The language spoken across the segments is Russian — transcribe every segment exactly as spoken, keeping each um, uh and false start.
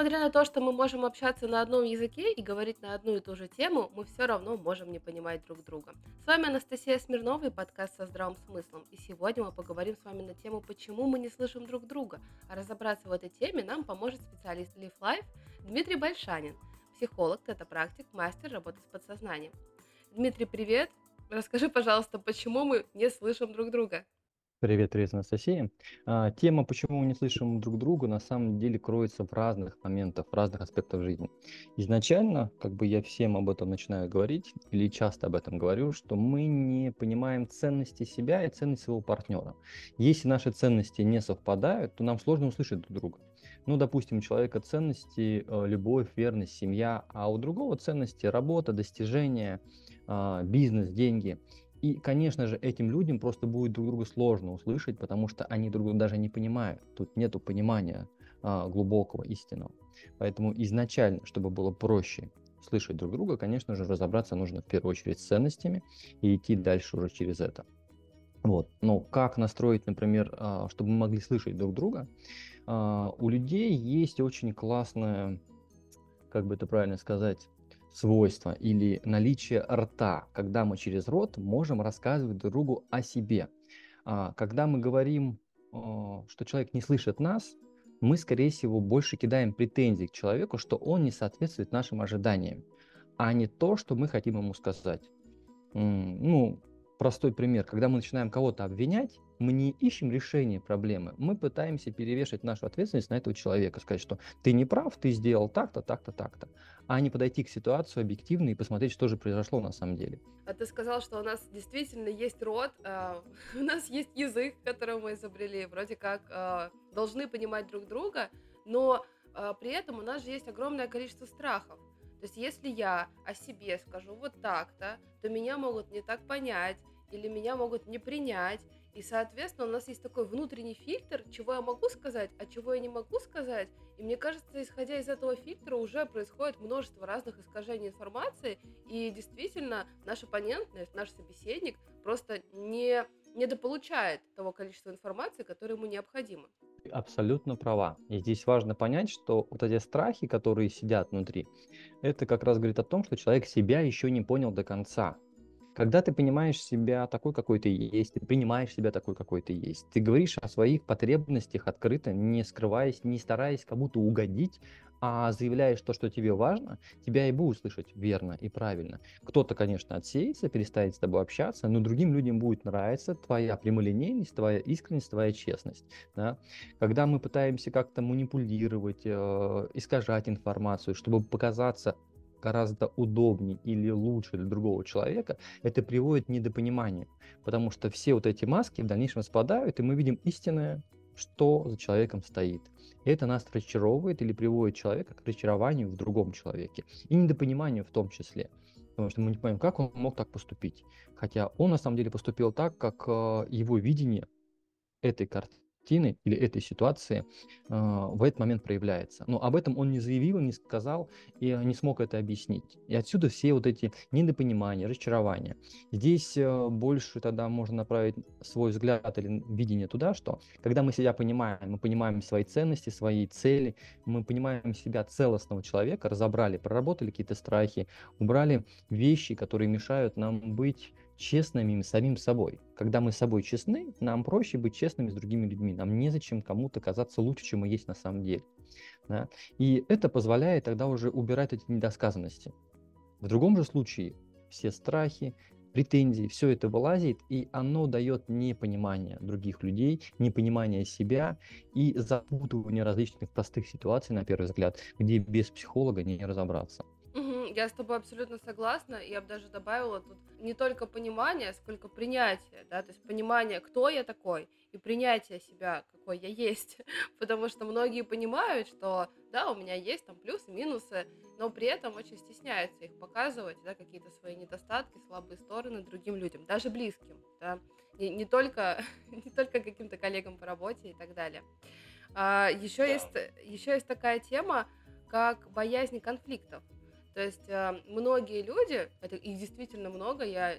Несмотря на то, что мы можем общаться на одном языке и говорить на одну и ту же тему, мы все равно можем не понимать друг друга. С вами Анастасия Смирнова и подкаст «Со здравым смыслом». И сегодня мы поговорим с вами на тему, почему мы не слышим друг друга. А разобраться в этой теме нам поможет специалист Live Life Дмитрий Большанин, психолог, тета-практик, мастер работы с подсознанием. Дмитрий, привет! Расскажи, пожалуйста, почему мы не слышим друг друга? Привет, привет, Анастасия. А, Тема, почему мы не слышим друг друга, на самом деле кроется в разных моментах, в разных аспектах жизни. Изначально, как бы я всем об этом начинаю говорить, или часто об этом говорю, что мы не понимаем ценности себя и ценность своего партнера. Если наши ценности не совпадают, то нам сложно услышать друг друга. Ну, допустим, у человека ценности э, любовь, верность, семья, а у другого ценности работа, достижения, а, бизнес, деньги. И, конечно же, этим людям просто будет друг друга сложно услышать, потому что они друг друга даже не понимают. Тут нету понимания а, глубокого, истинного. Поэтому изначально, чтобы было проще слышать друг друга, конечно же, разобраться нужно в первую очередь с ценностями и идти дальше уже через это. Вот. Но как настроить, например, а, чтобы мы могли слышать друг друга? А, У людей есть очень классная, как бы это правильно сказать, свойство или наличие рта, когда мы через рот можем рассказывать друг другу о себе. А, Когда мы говорим, а, что человек не слышит нас, мы, скорее всего, больше кидаем претензии к человеку, что он не соответствует нашим ожиданиям, а не то, что мы хотим ему сказать. М, Ну, простой пример. Когда мы начинаем кого-то обвинять, мы не ищем решение проблемы, мы пытаемся перевешать нашу ответственность на этого человека, сказать, что ты не прав, ты сделал так-то, так-то, так-то, а не подойти к ситуации объективно и посмотреть, что же произошло на самом деле. А ты сказал, что у нас действительно есть род, а, у нас есть язык, который мы изобрели, вроде как а, должны понимать друг друга, но а, при этом у нас же есть огромное количество страхов. То есть если я о себе скажу вот так-то, то меня могут не так понять или меня могут не принять. И, соответственно, у нас есть такой внутренний фильтр, чего я могу сказать, а чего я не могу сказать. И мне кажется, исходя из этого фильтра уже происходит множество разных искажений информации, и действительно наш оппонент, то есть наш собеседник, просто не недополучает того количества информации, которое ему необходимо. Ты абсолютно права. И здесь важно понять, что вот эти страхи, которые сидят внутри, это как раз говорит о том, что человек себя еще не понял до конца. Когда ты понимаешь себя такой, какой ты есть, ты принимаешь себя такой, какой ты есть, ты говоришь о своих потребностях открыто, не скрываясь, не стараясь кому-то угодить, а заявляешь то, что тебе важно, тебя и будут слышать верно и правильно. Кто-то, конечно, отсеется, перестанет с тобой общаться, но другим людям будет нравиться твоя прямолинейность, твоя искренность, твоя честность. Да? Когда мы пытаемся как-то манипулировать, э, искажать информацию, чтобы показаться гораздо удобнее или лучше для другого человека, это приводит к недопониманию, потому что все вот эти маски в дальнейшем спадают, и мы видим истинное, что за человеком стоит. И это нас разочаровывает или приводит человека к разочарованию в другом человеке. И недопониманию в том числе. Потому что мы не понимаем, как он мог так поступить. Хотя он на самом деле поступил так, как э, его видение этой картины или этой ситуации а, в этот момент проявляется. Но об этом он не заявил, не сказал и а, не смог это объяснить. И отсюда все вот эти недопонимания, разочарования. Здесь э, больше тогда можно направить свой взгляд или видение туда, что когда мы себя понимаем, мы понимаем свои ценности, свои цели, мы понимаем себя целостного человека, разобрали, проработали какие-то страхи, убрали вещи, которые мешают нам быть честными самим собой. Когда мы с собой честны, нам проще быть честными с другими людьми. Нам незачем кому-то казаться лучше, чем мы есть на самом деле. Да? И это позволяет тогда уже убирать эти недосказанности. В другом же случае все страхи, претензии, все это вылазит, и оно дает непонимание других людей, непонимание себя и запутывание различных простых ситуаций, на первый взгляд, где без психолога не разобраться. Мгм. Я с тобой абсолютно согласна. Я бы даже добавила тут не только понимание, сколько принятие, да, то есть понимание, кто я такой, и принятие себя, какой я есть. Потому что многие понимают, что да, у меня есть там плюсы, минусы, но при этом очень стесняются их показывать, да, какие-то свои недостатки, слабые стороны другим людям, даже близким, да, не, не только, не только каким-то коллегам по работе и так далее. А, еще есть, еще есть такая тема, как боязнь конфликтов. То есть э, многие люди, это их действительно много, я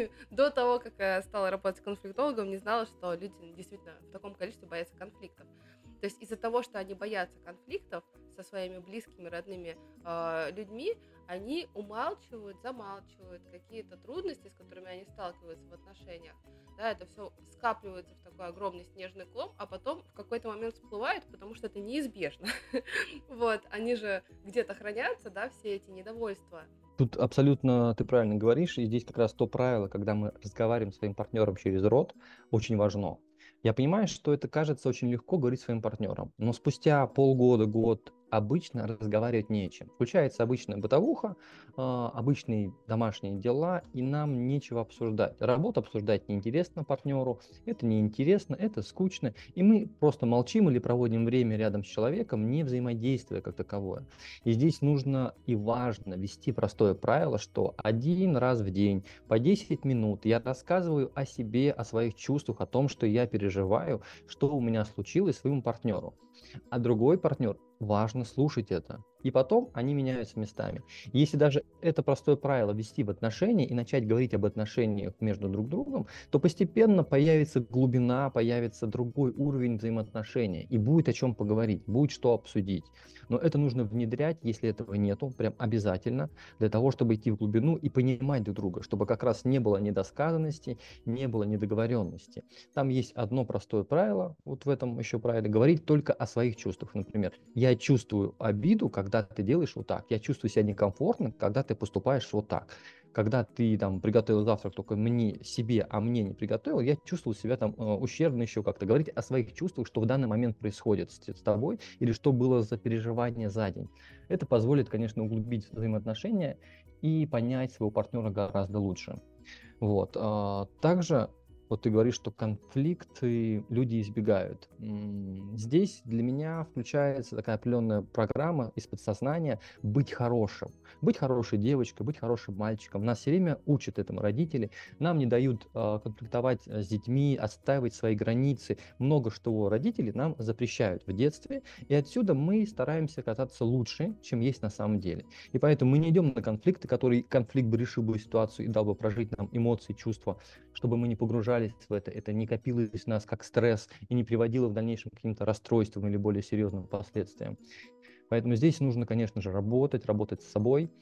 до того, как я стала работать конфликтологом, не знала, что люди действительно в таком количестве боятся конфликтов. То есть из-за того, что они боятся конфликтов, со своими близкими, родными а, людьми, они умалчивают, замалчивают какие-то трудности, с которыми они сталкиваются в отношениях. Да, это все скапливается в такой огромный снежный ком, а потом в какой-то момент всплывает, потому что это неизбежно. Вот, они же где-то хранятся, да, все эти недовольства. Тут абсолютно ты правильно говоришь, и здесь как раз то правило, когда мы разговариваем с своим партнером через рот, очень важно. Я понимаю, что это кажется очень легко говорить своим партнером, но спустя полгода, год обычно разговаривать нечем. Включается обычная бытовуха, а, обычные домашние дела, и нам нечего обсуждать. Работу обсуждать неинтересно партнеру, это неинтересно, это скучно, и мы просто молчим или проводим время рядом с человеком, не взаимодействуя как таковое. И здесь нужно и важно вести простое правило, что один раз в день по десять минут я рассказываю о себе, о своих чувствах, о том, что я переживаю, что у меня случилось своему партнеру. А другой партнер, важно слушать это. И потом они меняются местами. Если даже это простое правило ввести в отношения и начать говорить об отношениях между друг другом, то постепенно появится глубина, появится другой уровень взаимоотношений. И будет о чем поговорить, будет что обсудить. Но это нужно внедрять, если этого нету, прям обязательно, для того, чтобы идти в глубину и понимать друг друга, чтобы как раз не было недосказанности, не было недоговоренности. Там есть одно простое правило, вот в этом еще правиле, говорить только о своих чувствах. Например, я чувствую обиду, когда ты делаешь вот так, я чувствую себя некомфортно, когда ты поступаешь вот так. Когда ты там приготовил завтрак только мне, себе, а мне не приготовил, я чувствовал себя там э, ущербно еще как-то. Говорить о своих чувствах, что в данный момент происходит с, с тобой, или что было за переживание за день. Это позволит, конечно, углубить взаимоотношения и понять своего партнера гораздо лучше. Вот. а, Также вот ты говоришь, что конфликты люди избегают. М, Здесь для меня включается такая определенная программа из подсознания быть хорошим. Быть хорошей девочкой, быть хорошим мальчиком. Нас все время учат этому родители. Нам не дают а, конфликтовать э, с детьми, отстаивать свои границы. Много что родители нам запрещают в детстве. И отсюда мы стараемся казаться лучше, чем есть на самом деле. И поэтому мы не идем на конфликты, которые конфликт бы решил бы ситуацию и дал бы прожить нам эмоции, чувства, чтобы мы не погружались в это, это не копилось в нас как стресс и не приводило в дальнейшем к каким-то расстройствам или более серьезным последствиям. Поэтому здесь нужно, конечно же, работать, работать с собой,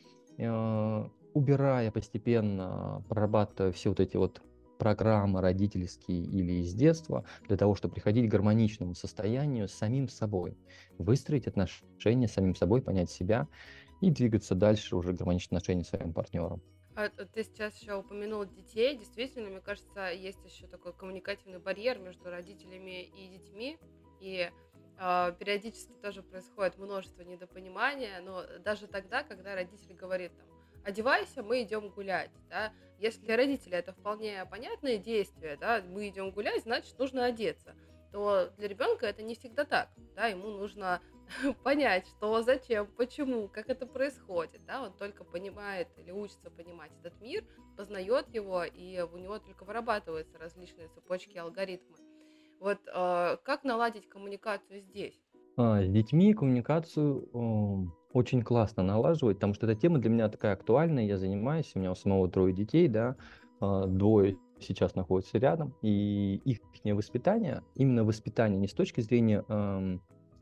э, убирая постепенно, прорабатывая все вот эти вот программы родительские или из детства, для того, чтобы приходить к гармоничному состоянию с самим собой, выстроить отношения с самим собой, понять себя и двигаться дальше уже гармоничные отношения с своим партнером. А, т ты сейчас еще упомянул детей. Действительно, мне кажется, есть еще такой коммуникативный барьер между родителями и детьми. И, а, периодически тоже происходит множество недопонимания, но даже тогда, когда родитель говорит там: "Одевайся, мы идем гулять", да. Если для родителя это вполне понятное действие, да, мы идем гулять, значит, нужно одеться, то для ребенка это не всегда так, да, ему нужно понять, что, зачем, почему, как это происходит, да, он только понимает или учится понимать этот мир, познает его, и у него только вырабатываются различные цепочки, алгоритмы. Вот э, как наладить коммуникацию здесь? А, С детьми коммуникацию м, очень классно налаживать, потому что эта тема для меня такая актуальная, я занимаюсь, у меня у самого трое детей, да, а, двое сейчас находятся рядом, и их воспитание, именно воспитание не с точки зрения ам,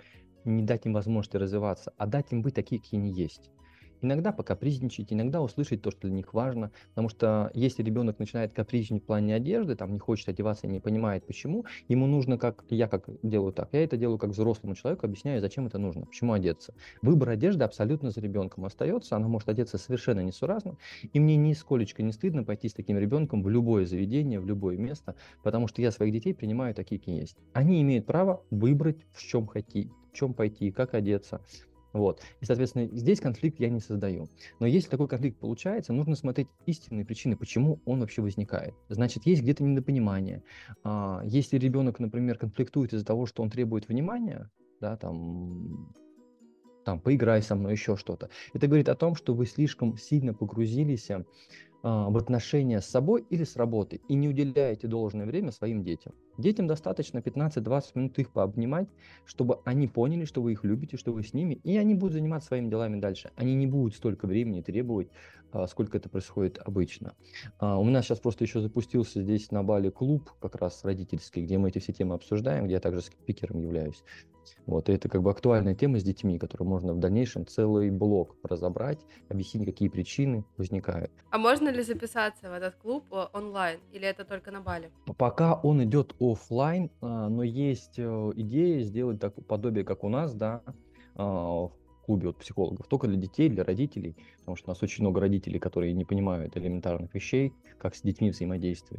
не дать им возможности развиваться, а дать им быть такие, какие они есть. Иногда покапризничать, иногда услышать то, что для них важно, потому что если ребенок начинает капризничать в плане одежды, там не хочет одеваться, не понимает почему, ему нужно, как я как делаю так, я это делаю как взрослому человеку, объясняю, зачем это нужно, почему одеться. Выбор одежды абсолютно за ребенком остается, она может одеться совершенно несуразно, и мне нисколечко не стыдно пойти с таким ребенком в любое заведение, в любое место, потому что я своих детей принимаю такие, какие есть. Они имеют право выбрать, в чем хотеть, в чем пойти, как одеться. Вот. И, соответственно, здесь конфликт я не создаю. Но если такой конфликт получается, нужно смотреть истинные причины, почему он вообще возникает. Значит, есть где-то недопонимание. А, если ребенок, например, конфликтует из-за того, что он требует внимания, да, там, там, поиграй со мной, еще что-то. Это говорит о том, что вы слишком сильно погрузились а, в отношения с собой или с работой и не уделяете должное время своим детям. Детям достаточно пятнадцать-двадцать минут их пообнимать, чтобы они поняли, что вы их любите, что вы с ними, и они будут заниматься своими делами дальше. Они не будут столько времени требовать, а, сколько это происходит обычно. А, У меня сейчас просто еще запустился здесь на Бали клуб, как раз родительский, где мы эти все темы обсуждаем, где я также спикером являюсь. Вот, и это как бы актуальная тема с детьми, которую можно в дальнейшем целый блок разобрать, объяснить, какие причины возникают. А можно ли записаться в этот клуб э, онлайн, или это только на Бали? Пока он идет оффлайн, а, но есть э, идея сделать так подобие, как у нас, да, а, в клубе вот психологов, только для детей, для родителей, потому что у нас очень много родителей, которые не понимают элементарных вещей, как с детьми взаимодействовать,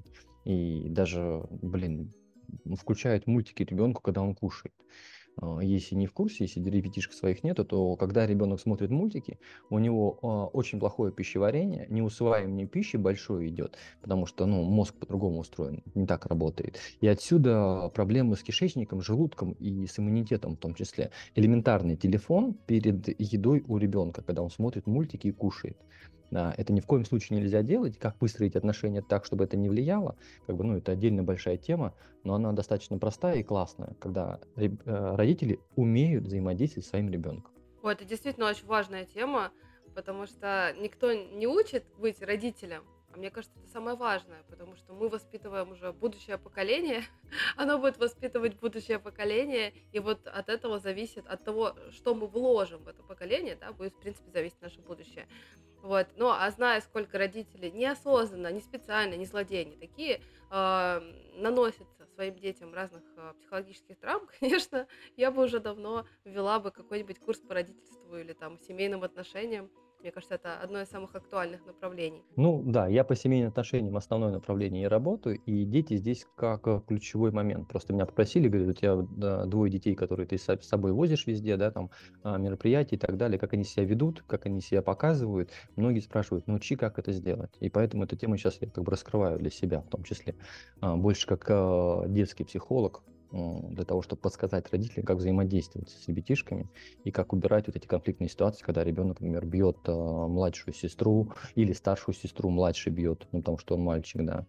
и даже, блин, включают мультики ребенку, когда он кушает. А, Если не в курсе, если ребятишек своих нету, то когда ребенок смотрит мультики, у него а, очень плохое пищеварение, неусваивание пищи большое идет, потому что ну, мозг по-другому устроен, не так работает. И отсюда проблемы с кишечником, желудком и с иммунитетом в том числе. Элементарный телефон перед едой у ребенка, когда он смотрит мультики и кушает. Да, это ни в коем случае нельзя делать. Как выстроить отношения так, чтобы это не влияло, как бы, ну, это отдельно большая тема, но она достаточно простая и классная, когда реб- э, родители умеют взаимодействовать со своим ребенком. Ой, это действительно очень важная тема, потому что никто не учит быть родителем, а мне кажется, это самое важное, потому что мы воспитываем уже будущее поколение, оно будет воспитывать будущее поколение, и вот от этого зависит, от того, что мы вложим в это поколение, да, будет, в принципе, зависеть наше будущее. Вот. Ну, а зная, сколько родителей неосознанно, не специально, не злодеи, не такие, э, наносят своим детям разных э, психологических травм, конечно, я бы уже давно ввела бы какой-нибудь курс по родительству или там семейным отношениям. Мне кажется, это одно из самых актуальных направлений. Ну да, я по семейным отношениям основное направление и работаю, и дети здесь как э, ключевой момент. Просто меня попросили, говорят, у тебя да, двое детей, которые ты с собой возишь везде, да, там а, мероприятия и так далее, как они себя ведут, как они себя показывают. Многие спрашивают, научи, как это сделать. И поэтому эту тему сейчас я как бы раскрываю для себя в том числе. А, Больше как э, детский психолог, м, для того, чтобы подсказать родителям, как взаимодействовать с ребятишками и как убирать вот эти конфликтные ситуации, когда ребенок, например, бьет э, младшую сестру или старшую сестру младший бьет, ну, потому что он мальчик, да.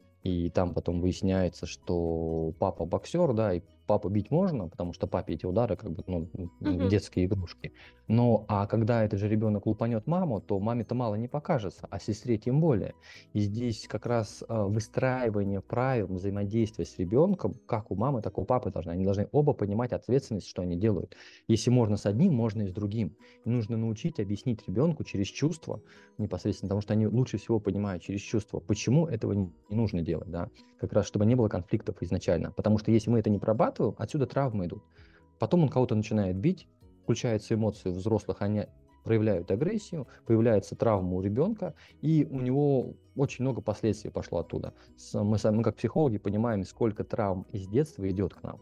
И там потом выясняется, что папа боксер, да, и папу бить можно, потому что папе эти удары как бы, ну, м, Мгм. детские игрушки. Но, а когда этот же ребенок лупанет маму, то маме-то мало не покажется, а сестре тем более. И здесь как раз а, выстраивание правил взаимодействия с ребенком, как у мамы, так и у папы должны. Они должны оба понимать ответственность, что они делают. Если можно с одним, можно и с другим. И нужно научить, объяснить ребенку через чувства непосредственно, потому что они лучше всего понимают через чувства, почему этого не не нужно делать, да, как раз чтобы не было конфликтов изначально. Потому что если мы это не прорабатываем, отсюда травмы идут. Потом он кого-то начинает бить, включаются эмоции у взрослых, они проявляют агрессию, появляется травма у ребенка, и у него очень много последствий пошло оттуда. С- Мы, сами, мы как психологи понимаем, сколько травм из детства идет к нам.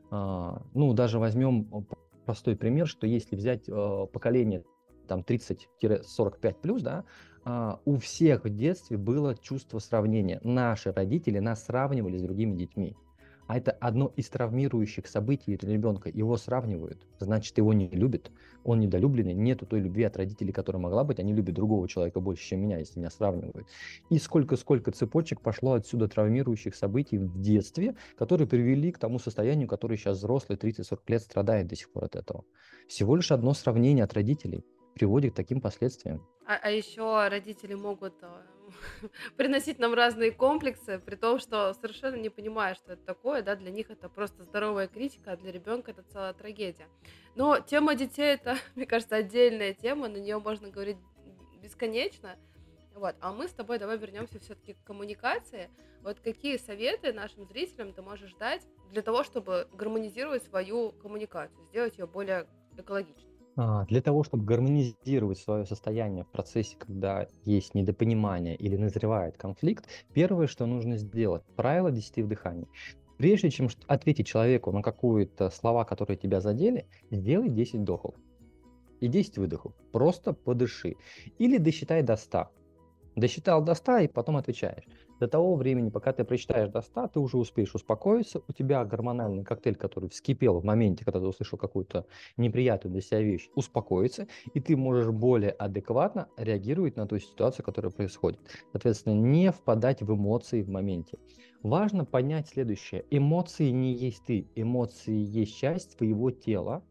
А, ну, даже возьмем э, п- простой пример, что если взять э, поколение там тридцать сорок пять плюс, да, а, у всех в детстве было чувство сравнения. Наши родители нас сравнивали с другими детьми. А это одно из травмирующих событий для ребенка. Его сравнивают, значит, его не любят, он недолюбленный, нету той любви от родителей, которая могла быть. Они любят другого человека больше, чем меня, если меня сравнивают. И сколько-сколько цепочек пошло отсюда травмирующих событий в детстве, которые привели к тому состоянию, которое сейчас взрослый тридцать сорок лет страдает до сих пор от этого. Всего лишь одно сравнение от родителей приводит к таким последствиям. А, а еще родители могут э, приносить нам разные комплексы, при том, что совершенно не понимая, что это такое, да, для них это просто здоровая критика, а для ребенка это целая трагедия. Но тема детей это, мне кажется, отдельная тема, на нее можно говорить бесконечно. Вот, а мы с тобой давай вернемся все-таки к коммуникации. Вот какие советы нашим зрителям ты можешь дать для того, чтобы гармонизировать свою коммуникацию, сделать ее более экологичной? А, Для того, чтобы гармонизировать свое состояние в процессе, когда есть недопонимание или назревает конфликт, первое, что нужно сделать, правило десяти вдыханий. Прежде чем ш- ответить человеку на какие-то слова, которые тебя задели, сделай десять вдохов и десять выдохов. Просто подыши. Или досчитай до ста. Досчитал до ста и потом отвечаешь. До того времени, пока ты прочитаешь до ста, ты уже успеешь успокоиться, у тебя гормональный коктейль, который вскипел в моменте, когда ты услышал какую-то неприятную для себя вещь, успокоится, и ты можешь более адекватно реагировать на ту ситуацию, которая происходит. Соответственно, не впадать в эмоции в моменте. Важно понять следующее. Эмоции не есть ты, эмоции есть часть твоего тела.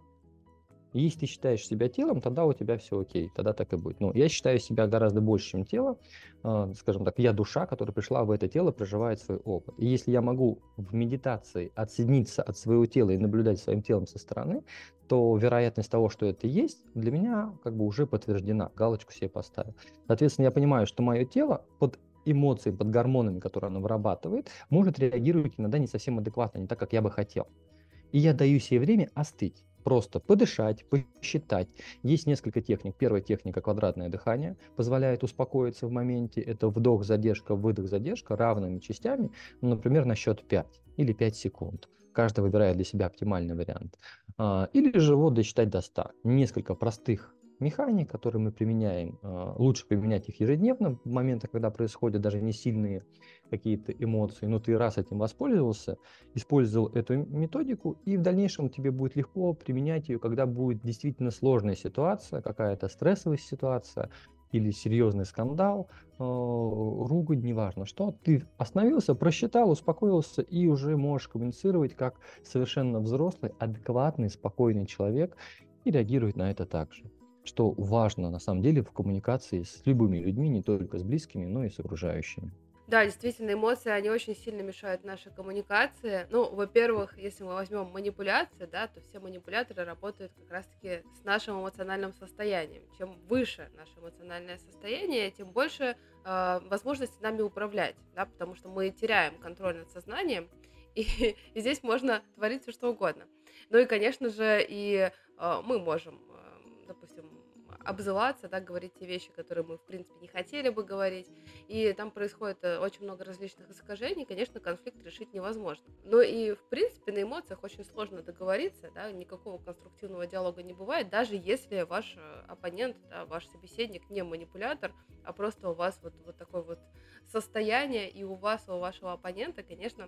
И если ты считаешь себя телом, тогда у тебя все окей, тогда так и будет. Ну, я считаю себя гораздо больше, чем тело. А, скажем так, я душа, которая пришла в это тело, проживает свой опыт. И если я могу в медитации отсоединиться от своего тела и наблюдать своим телом со стороны, то вероятность того, что это есть, для меня как бы уже подтверждена. Галочку себе поставил. Соответственно, я понимаю, что мое тело под эмоциями, под гормонами, которые оно вырабатывает, может реагировать иногда не совсем адекватно, не так, как я бы хотел. И я даю себе время остыть. Просто подышать, посчитать. Есть несколько техник. Первая техника — квадратное дыхание. Позволяет успокоиться в моменте. Это вдох, задержка, выдох, задержка равными частями. Ну, например, на счет пять или пять секунд. Каждый выбирает для себя оптимальный вариант. А, Или же вот досчитать до ста. Несколько простых механик, которые мы применяем. А, Лучше применять их ежедневно в моментах, когда происходят даже не сильные какие-то эмоции, но ты раз этим воспользовался, использовал эту методику, и в дальнейшем тебе будет легко применять ее, когда будет действительно сложная ситуация, какая-то стрессовая ситуация или серьезный скандал, э, ругань, неважно что. Ты остановился, просчитал, успокоился и уже можешь коммуницировать как совершенно взрослый, адекватный, спокойный человек и реагировать на это также. Что важно на самом деле в коммуникации с любыми людьми, не только с близкими, но и с окружающими. Да, действительно, эмоции, они очень сильно мешают нашей коммуникации. Ну, во-первых, если мы возьмем манипуляции, да, то все манипуляторы работают как раз-таки с нашим эмоциональным состоянием. Чем выше наше эмоциональное состояние, тем больше э, возможности нами управлять, да, потому что мы теряем контроль над сознанием, и, и здесь можно творить все что угодно. Ну и, конечно же, и э, мы можем, э, допустим, обзываться, да, говорить те вещи, которые мы, в принципе, не хотели бы говорить, и там происходит э, очень много различных искажений, конечно, конфликт решить невозможно. Но и, в принципе, на эмоциях очень сложно договориться, да, никакого конструктивного диалога не бывает, даже если ваш э, оппонент, да, ваш собеседник не манипулятор, а просто у вас вот, вот такое вот состояние, и у вас, и у вашего оппонента, конечно,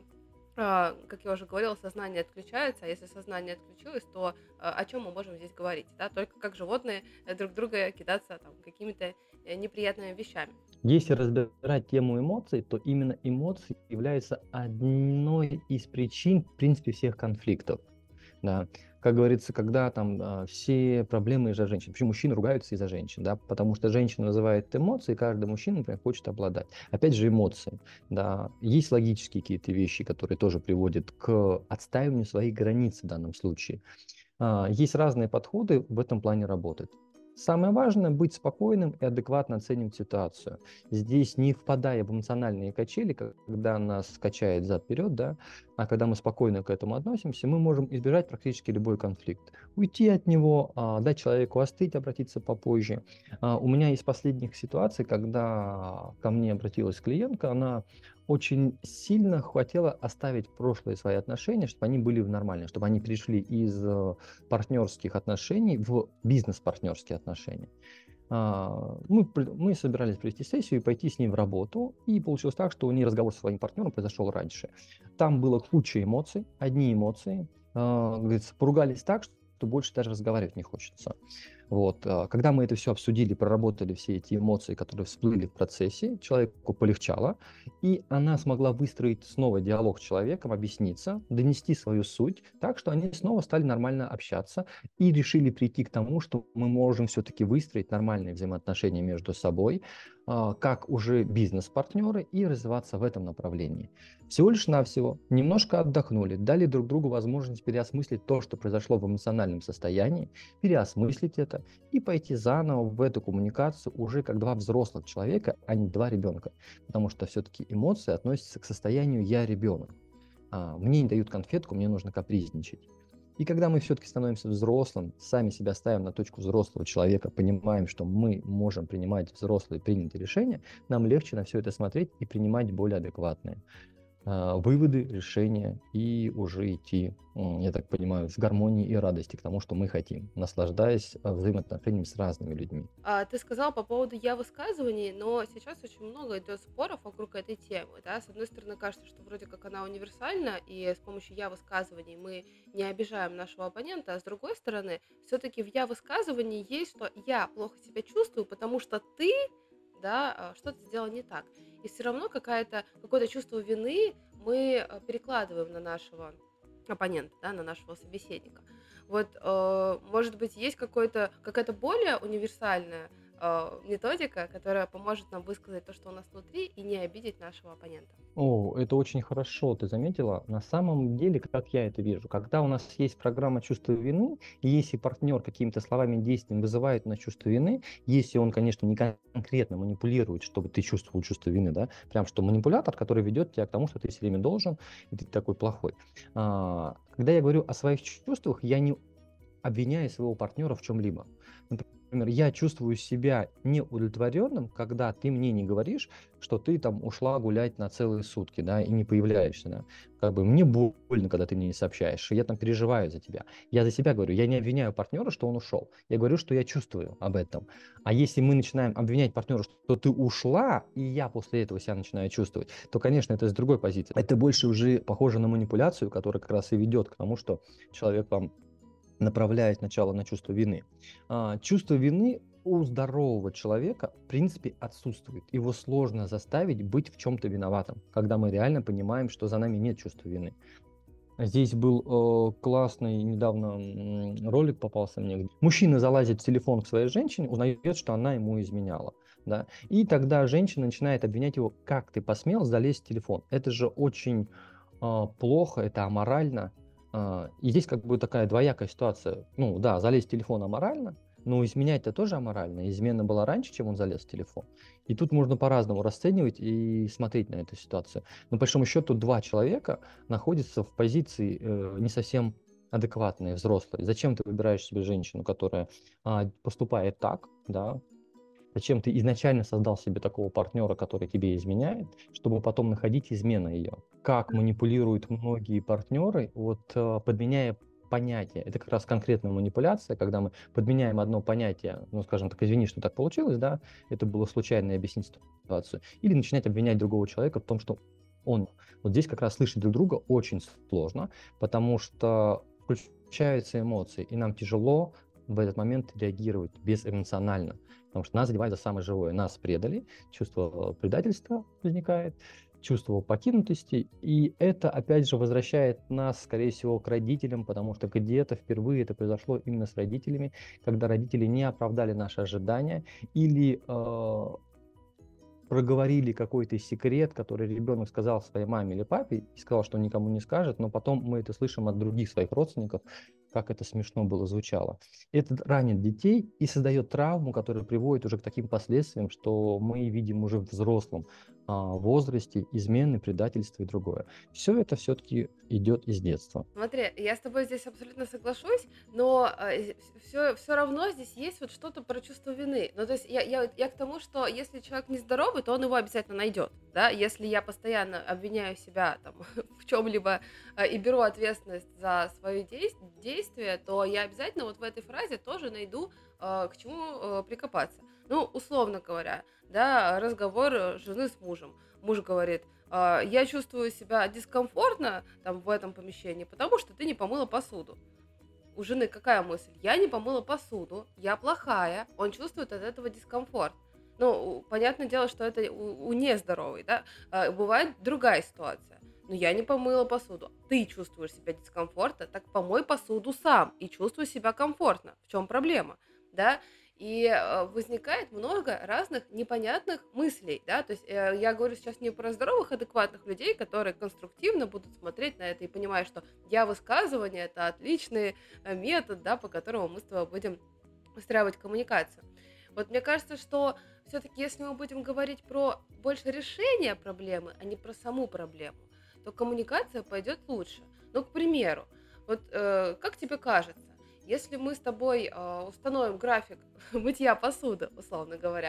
а, как я уже говорила, сознание отключается, а если сознание отключилось, то а, о чем мы можем здесь говорить, да, только как животные э, друг друга кидаться там какими-то э, неприятными вещами. Если разбирать тему эмоций, то именно эмоции являются одной из причин, в принципе, всех конфликтов. Да. Как говорится, когда там а, все проблемы из-за женщин. Почему мужчины ругаются из-за женщин? Да? Потому что женщина называет эмоции, и каждый мужчина, например, хочет обладать. Опять же, эмоции. Да. Есть логические какие-то вещи, которые тоже приводят к отстаиванию своих границ в данном случае. А, Есть разные подходы в этом плане работать. Самое важное — быть спокойным и адекватно оценивать ситуацию. Здесь не впадая в эмоциональные качели, когда нас качает зад-вперед, да, а когда мы спокойно к этому относимся, мы можем избежать практически любой конфликт. Уйти от него, а, дать человеку остыть, обратиться попозже. А, У меня из последних ситуаций, когда ко мне обратилась клиентка, она очень сильно хотела оставить прошлые свои отношения, чтобы они были нормальные, чтобы они перешли из э, партнерских отношений в бизнес-партнерские отношения. А, Мы, пр- мы собирались провести сессию и пойти с ней в работу, и получилось так, что у нее разговор со своим партнером произошел раньше. Там было куча эмоций, одни эмоции. А, Говорится, поругались так, что больше даже разговаривать не хочется. Вот. а, Когда мы это все обсудили, проработали все эти эмоции, которые всплыли в процессе, человеку полегчало, и она смогла выстроить снова диалог с человеком, объясниться, донести свою суть, так что они снова стали нормально общаться и решили прийти к тому, что мы можем все-таки выстроить нормальные взаимоотношения между собой, а, как уже бизнес-партнеры, и развиваться в этом направлении. Всего лишь навсего немножко отдохнули, дали друг другу возможность переосмыслить то, что произошло в эмоциональном состоянии, переосмыслить это и пойти заново в эту коммуникацию уже как два взрослых человека, а не два ребенка. Потому что все-таки эмоции относятся к состоянию «я ребенок». А, Мне не дают конфетку, мне нужно капризничать. И когда мы все-таки становимся взрослым, сами себя ставим на точку взрослого человека, понимаем, что мы можем принимать взрослые принятые решения, нам легче на все это смотреть и принимать более адекватные. а, выводы, решения и уже идти, м, я так понимаю, с гармонией и радости к тому, что мы хотим, наслаждаясь а, взаимоотношениями с разными людьми. А, ты сказал по поводу я высказываний, но сейчас очень много идет споров вокруг этой темы, да. С одной стороны, кажется, что вроде как она универсальна, и с помощью я высказываний мы не обижаем нашего оппонента, а с другой стороны, все-таки в я высказывании есть, что я плохо себя чувствую, потому что ты, да, а, что-то сделал не так. И все равно какая-то, какое-то чувство вины мы а, перекладываем на нашего оппонента, да, на нашего собеседника. Вот, э, может быть, есть какой-то, какая-то более универсальная э, методика, которая поможет нам высказать то, что у нас внутри, и не обидеть нашего оппонента. О, это очень хорошо, ты заметила. На самом деле, как я это вижу, когда у нас есть программа чувства вины, и если партнер какими-то словами, действиями вызывает у нас чувство вины, если он, конечно, не конкретно манипулирует, чтобы ты чувствовал чувство вины, да, прям что манипулятор, который ведет тебя к тому, что ты все время должен, и ты такой плохой. А, когда я говорю о своих чувствах, я не обвиняя своего партнера в чем-либо. Например, я чувствую себя неудовлетворенным, когда ты мне не говоришь, что ты там ушла гулять на целые сутки, да, и не появляешься, да. Как бы мне больно, когда ты мне не сообщаешь, и я там переживаю за тебя. Я за себя говорю, я не обвиняю партнера, что он ушел. Я говорю, что я чувствую об этом. А если мы начинаем обвинять партнера, что ты ушла, и я после этого себя начинаю чувствовать, то, конечно, это с другой позиции. Это больше уже похоже на манипуляцию, которая как раз и ведет к тому, что человек вам направляет сначала на чувство вины. А, чувство вины у здорового человека, в принципе, отсутствует. Его сложно заставить быть в чем-то виноватым, когда мы реально понимаем, что за нами нет чувства вины. Здесь был э, классный недавно м, ролик попался мне. Где мужчина залазит в телефон к своей женщине, узнает, что она ему изменяла. Да? И тогда женщина начинает обвинять его, как ты посмел залезть в телефон. Это же очень а, плохо, это аморально. А, и здесь как бы такая двоякая ситуация. Ну да, залезть в телефон аморально, но изменять-то тоже аморально. Измена была раньше, чем он залез в телефон. И тут можно по-разному расценивать и смотреть на эту ситуацию. Но по большому счету два человека находятся в позиции э, не совсем адекватные, взрослые. Зачем ты выбираешь себе женщину, которая а, поступает так, да? Зачем ты изначально создал себе такого партнера, который тебе изменяет, чтобы потом находить измены ее? Как манипулируют многие партнеры, вот э, подменяя понятие. Это как раз конкретная манипуляция, когда мы подменяем одно понятие, ну, скажем так, извини, что так получилось, да, это было случайно, и объяснить ситуацию, или начинать обвинять другого человека в том, что он. Вот здесь как раз слышать друг друга очень сложно, потому что включаются эмоции, и нам тяжело в этот момент реагировать безэмоционально, потому что нас задевает за самое живое. Нас предали, чувство предательства возникает, чувство покинутости, и это, опять же, возвращает нас, скорее всего, к родителям, потому что где-то впервые это произошло именно с родителями, когда родители не оправдали наши ожидания или э, проговорили какой-то секрет, который ребенок сказал своей маме или папе, и сказал, что он никому не скажет, но потом мы это слышим от других своих родственников, как это смешно было звучало. Это ранит детей и создает травму, которая приводит уже к таким последствиям, что мы видим уже в взрослом а, возрасте измены, предательства и другое. Все это все-таки идет из детства. Смотри, я с тобой здесь абсолютно соглашусь, но все, все равно здесь есть вот что-то про чувство вины. Ну, то есть я, я, я к тому, что если человек нездоровый, то он его обязательно найдет, да, если я постоянно обвиняю себя там в чем-либо э, и беру ответственность за свои действия, действия, то я обязательно вот в этой фразе тоже найду э, к чему э, прикопаться. Ну, условно говоря, да, разговор э, жены с мужем. Муж говорит: «А, я чувствую себя дискомфортно там в этом помещении, потому что ты не помыла посуду». У жены какая мысль? Я не помыла посуду, я плохая, он чувствует от этого дискомфорт. Ну, у- понятное дело, что это у, у нездоровой, да. А, бывает другая ситуация. Ну, я не помыла посуду. Ты чувствуешь себя дискомфортно, так помой посуду сам и чувствуй себя комфортно. В чем проблема, да? И э, возникает много разных непонятных мыслей, да, то есть э, я говорю сейчас не про здоровых, адекватных людей, которые конструктивно будут смотреть на это и понимать, что я высказывание — это отличный э, метод, да, по которому мы с тобой будем выстраивать коммуникацию. Вот мне кажется, что все-таки если мы будем говорить про больше решение проблемы, а не про саму проблему, то коммуникация пойдет лучше. Ну, к примеру, вот э, как тебе кажется, если мы с тобой э, установим график мытья посуды, условно говоря,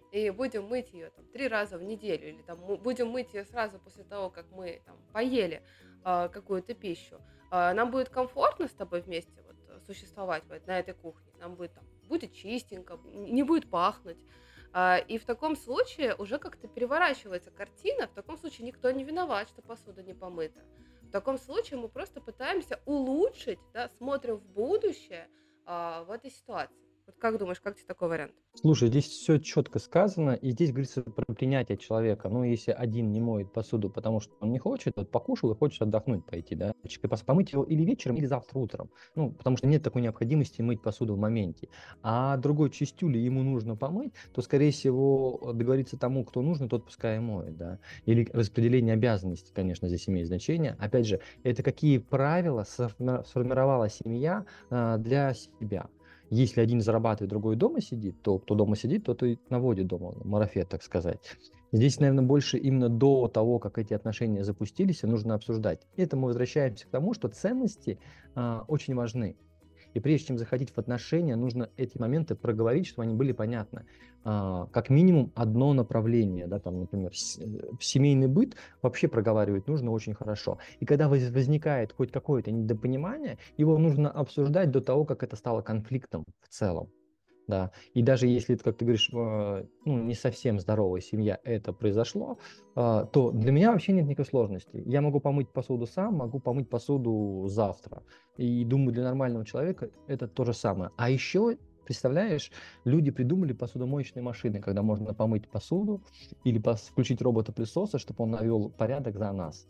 и будем мыть ее там три раза в неделю, или там мы будем мыть ее сразу после того, как мы там поели а, какую-то пищу, а, нам будет комфортно с тобой вместе вот э, существовать вот на этой кухне, нам будет там, будет чистенько, н- не будет пахнуть. А, и в таком случае уже как-то переворачивается картина, в таком случае никто не виноват, что посуда не помыта. В таком случае мы просто пытаемся улучшить, да, смотрим в будущее а, в этой ситуации. Вот как думаешь, как тебе такой вариант? Слушай, здесь все четко сказано, и здесь говорится про принятие человека. Ну, если один не моет посуду, потому что он не хочет, вот покушал и хочет отдохнуть пойти, да, и пос- помыть его или вечером, или завтра утром. Ну, потому что нет такой необходимости мыть посуду в моменте. А другой чистюли ему нужно помыть, то, скорее всего, договориться тому, кто нужно, тот пускай и моет, да. Или распределение обязанностей, конечно, здесь имеет значение. Опять же, это какие правила сформи- сформировала семья а, для себя. Если один зарабатывает, другой дома сидит, то кто дома сидит, тот и наводит дома марафет, так сказать. Здесь, наверное, больше именно до того, как эти отношения запустились, нужно обсуждать. И это мы возвращаемся к тому, что ценности а, очень важны. И прежде чем заходить в отношения, нужно эти моменты проговорить, чтобы они были понятны. А, Как минимум одно направление, да, там, например, с- э, в семейный быт вообще проговаривать нужно очень хорошо. И когда воз- возникает хоть какое-то недопонимание, его нужно обсуждать до того, как это стало конфликтом в целом. Да, и даже если, как ты говоришь, э, ну, не совсем здоровая семья, это произошло, а, то для меня вообще нет никакой сложности. Я могу помыть посуду сам, могу помыть посуду завтра. И думаю, для нормального человека это то же самое. А еще, представляешь, люди придумали посудомоечные машины, когда можно помыть посуду или пос- включить робота-пылесоса, чтобы он навел порядок за нас.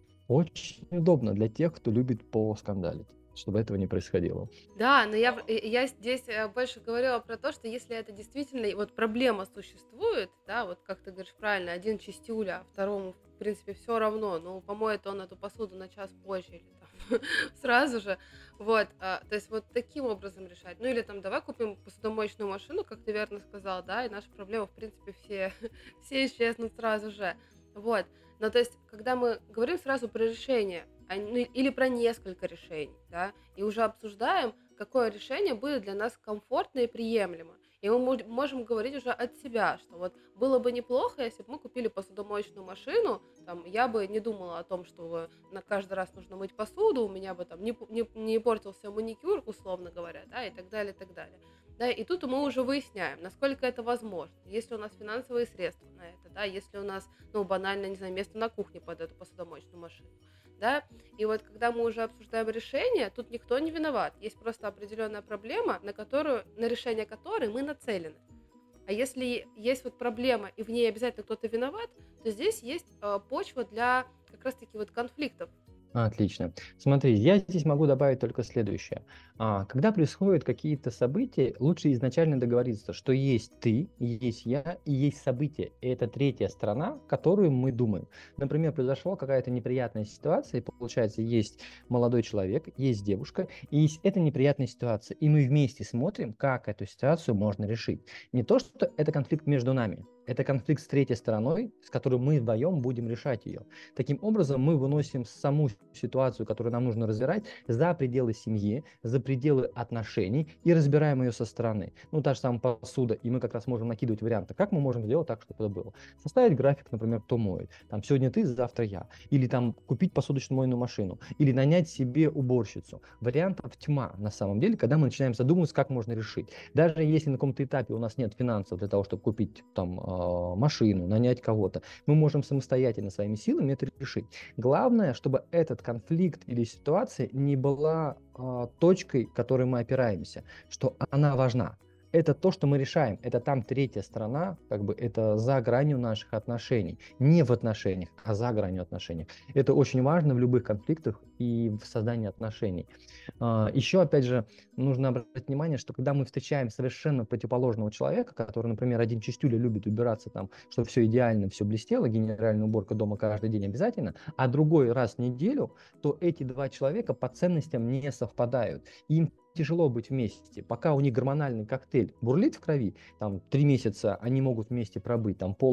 Очень удобно для тех, кто любит поскандалить, чтобы этого не происходило. Да, но я, в- э, я здесь э, больше говорила про то, что если это действительно вот проблема существует, да, вот как ты говоришь правильно, один чистюля, а второму, в принципе, все равно, ну, помоет он эту посуду на час позже или там сразу же, вот, а, то есть вот таким образом решать. Ну или там давай купим посудомоечную машину, как ты верно сказал, да, и наши проблемы, в принципе, все, все исчезнут сразу же, вот. Но то есть, когда мы говорим сразу про решение, а, ну, или про несколько решений, да, и уже обсуждаем, какое решение будет для нас комфортно и приемлемо. И мы мож- можем говорить уже от себя, что вот было бы неплохо, если бы мы купили посудомоечную машину, там, я бы не думала о том, что на каждый раз нужно мыть посуду, у меня бы там не, п- не, не портился маникюр, условно говоря, да, и так далее, и так далее. Да, и тут мы уже выясняем, насколько это возможно. Если у нас финансовые средства на это, да, если у нас, ну, банально, не знаю, место на кухне под эту посудомоечную машину, да, и вот когда мы уже обсуждаем решение, тут никто не виноват. Есть просто определенная проблема, на которую, на решение которой мы нацелены. А если есть вот проблема, и в ней обязательно кто-то виноват, то здесь есть э, почва для как раз-таки вот конфликтов. Отлично. Смотри, я здесь могу добавить только следующее. А, Когда происходят какие-то события, лучше изначально договориться, что есть ты, есть я и есть событие. И это третья сторона, которую мы думаем. Например, произошла какая-то неприятная ситуация, и получается, есть молодой человек, есть девушка, и есть эта неприятная ситуация. И мы вместе смотрим, как эту ситуацию можно решить. Не то, что это конфликт между нами, это конфликт с третьей стороной, с которой мы вдвоем будем решать ее. Таким образом, мы выносим саму ситуацию, которую нам нужно разбирать, за пределы семьи, за пределы отношений и разбираем ее со стороны. Ну, та же самая посуда, и мы как раз можем накидывать варианты, как мы можем сделать так, чтобы это было. Составить график, например, кто моет. Там, сегодня ты, завтра я. Или там купить посудочную мойную машину. Или нанять себе уборщицу. Вариантов тьма, на самом деле, когда мы начинаем задумываться, как можно решить. Даже если на каком-то этапе у нас нет финансов для того, чтобы купить там э, машину, нанять кого-то, мы можем самостоятельно своими силами это решить. Главное, чтобы этот конфликт или ситуация не была а, точкой, к которой мы опираемся, что она важна. Это то, что мы решаем. Это там третья сторона, как бы это за гранью наших отношений. Не в отношениях, а за гранью отношений. Это очень важно в любых конфликтах и в создании отношений. А, Еще, опять же, нужно обратить внимание, что когда мы встречаем совершенно противоположного человека, который, например, один чистюля любит убираться там, чтобы все идеально, все блестело, генеральная уборка дома каждый день обязательно, а другой раз в неделю, то эти два человека по ценностям не совпадают. Им тяжело быть вместе. Пока у них гормональный коктейль бурлит в крови, там три месяца они могут вместе пробыть, там пол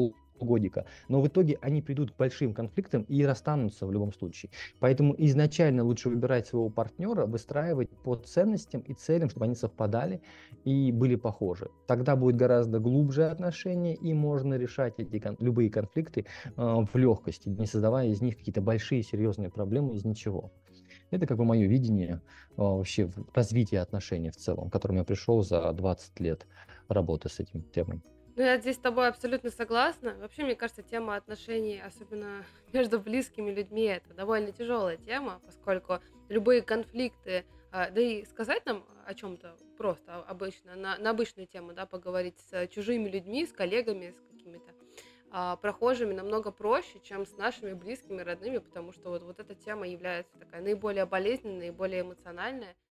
полгодика, но в итоге они придут к большим конфликтам и расстанутся в любом случае. Поэтому изначально лучше выбирать своего партнера, выстраивать по ценностям и целям, чтобы они совпадали и были похожи. Тогда будет гораздо глубже отношения, и можно решать эти кон- любые конфликты э, в легкости, не создавая из них какие-то большие серьезные проблемы из ничего. Это как бы мое видение а, вообще в- развития отношений в целом, к которому я пришел за двадцать лет работы с этим темой. Ну, я здесь с тобой абсолютно согласна. Вообще, мне кажется, тема отношений, особенно между близкими людьми, это довольно тяжелая тема, поскольку любые конфликты, а, да и сказать нам о чем-то просто а, обычно, на, на обычную тему, да, поговорить с чужими людьми, с коллегами, с какими-то а, прохожими намного проще, чем с нашими близкими, родными, потому что вот, вот эта тема является такая наиболее болезненная, наиболее эмоциональная.